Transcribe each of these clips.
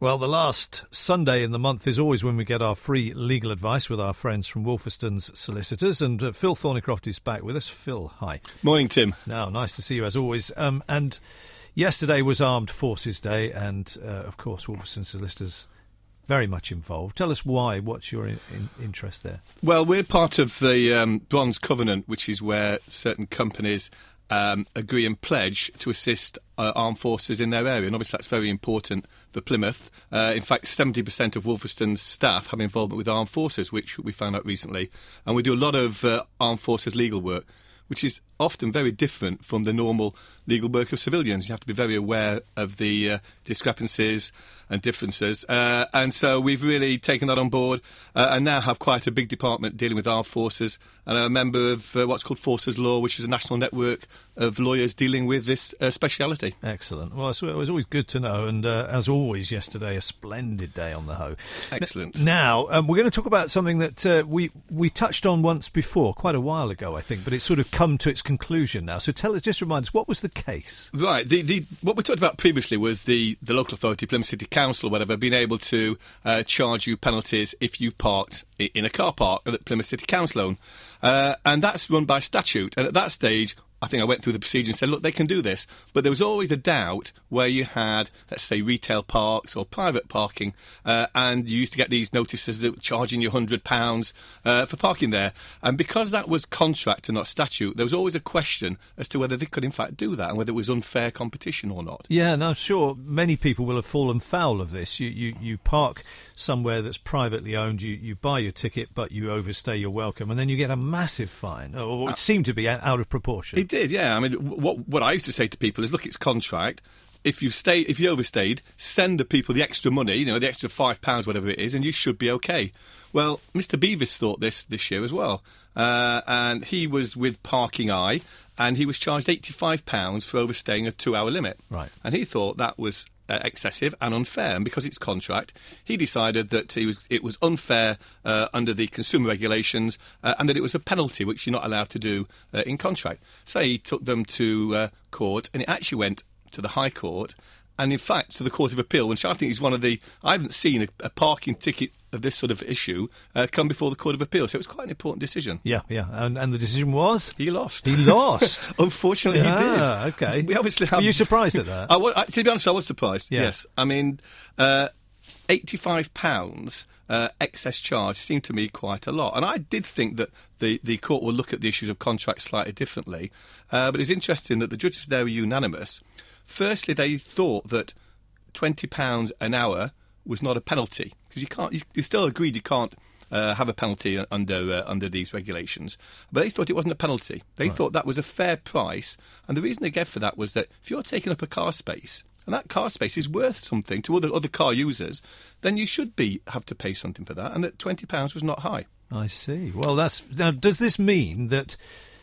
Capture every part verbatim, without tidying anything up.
Well, the last Sunday in the month is always when we get our free legal advice with our friends from Wolferston's Solicitors. And uh, Phil Thornycroft is back with us. Phil, hi. Morning, Tim. Now, nice to see you as always. Um, and yesterday was Armed Forces Day, and, uh, of course, Wolferston's Solicitors very much involved. Tell us why. What's your in, in interest there? Well, we're part of the um, Bronze Covenant, which is where certain companies um, agree and pledge to assist uh, armed forces in their area. And obviously that's very important for Plymouth. Uh, in fact, seventy percent of Wolferston's staff have involvement with armed forces, which we found out recently. And we do a lot of uh, armed forces legal work, which is often very different from the normal legal work of civilians. You have to be very aware of the uh, discrepancies and differences. Uh, and so we've really taken that on board uh, and now have quite a big department dealing with armed forces. And I'm a member of uh, what's called Forces Law, which is a national network of lawyers dealing with this uh, speciality. Excellent. Well, it was always good to know. And uh, as always, yesterday, a splendid day on the Hoe. Excellent. N- now, um, we're going to talk about something that uh, we, we touched on once before, quite a while ago, I think, but it's sort of come to its conclusion now. So tell us, just remind us, what was the case? Right. The, the, what we talked about previously was the, the local authority, Plymouth City Council or whatever, being able to uh, charge you penalties if you've parked in a car park that Plymouth City Council own. Uh, and that's run by statute. And at that stage, I think I went through the procedure and said, look, they can do this. But there was always a doubt where you had, let's say, retail parks or private parking, uh, and you used to get these notices that were charging you one hundred pounds uh, for parking there. And because that was contract and not statute, there was always a question as to whether they could, in fact, do that and whether it was unfair competition or not. Yeah, and I'm sure many people will have fallen foul of this. You you, you park somewhere that's privately owned, you, you buy your ticket, but you overstay your welcome, and then you get a massive fine, or it uh, seemed to be out of proportion. It did, yeah. I mean, what what I used to say to people is, look, it's contract. If you stay, if you overstayed, send the people the extra money, you know, the extra five pounds, whatever it is, and you should be okay. Well, Mister Beavis thought this this year as well, uh, and he was with Parking Eye, and he was charged eighty-five pounds for overstaying a two-hour limit. Right, and he thought that was Uh, excessive and unfair, and because it's contract, he decided that he was, it was unfair uh, under the consumer regulations, uh, and that it was a penalty which you're not allowed to do uh, in contract. So he took them to uh, court, and it actually went to the High Court, and in fact to the Court of Appeal, which I think is one of the, I haven't seen a, a parking ticket of this sort of issue uh, come before the Court of Appeal, so it was quite an important decision. Yeah, yeah, and, and the decision was? He lost. He lost? Unfortunately, ah, he did. Okay. We obviously have... Were you surprised at that? I was, I, to be honest, I was surprised, yeah. yes. I mean, uh, eighty-five pounds uh, excess charge seemed to me quite a lot, and I did think that the, the court will look at the issues of contracts slightly differently, uh, but it's interesting that the judges there were unanimous. Firstly, they thought that twenty pounds an hour was not a penalty, because you can't. You, you still agreed you can't uh, have a penalty under uh, under these regulations, but they thought it wasn't a penalty. They right. thought that was a fair price, and the reason they gave for that was that if you're taking up a car space and that car space is worth something to other other car users, then you should be have to pay something for that, and that twenty pounds was not high. I see. Well, that's now. Does this mean that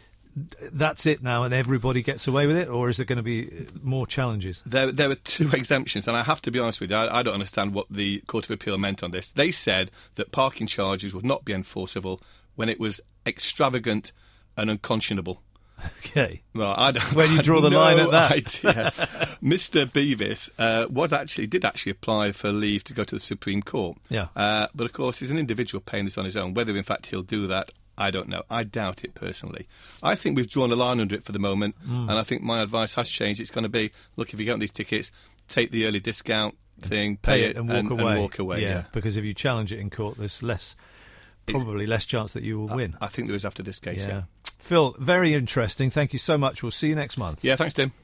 that's it now and everybody gets away with it, or is there going to be more challenges? There, there were two exemptions, and I have to be honest with you, I, I don't understand what the Court of Appeal meant on this. They said that parking charges would not be enforceable when it was extravagant and unconscionable. Okay. Well, I don't, Where do you draw the no line at that? Idea. Mister Beavis uh, was actually did actually apply for leave to go to the Supreme Court. Yeah. Uh, but of course, he's an individual paying this on his own. Whether in fact he'll do that, I don't know. I doubt it personally. I think we've drawn a line under it for the moment, mm. and I think my advice has changed. It's going to be, look, if you get these tickets, take the early discount thing, pay, pay it, it and, walk, and, away. and walk away. Yeah, yeah, because if you challenge it in court, there's less, probably it's, less chance that you will I, win. I think there is after this case, yeah. yeah. Phil, very interesting. Thank you so much. We'll see you next month. Yeah, thanks, Tim.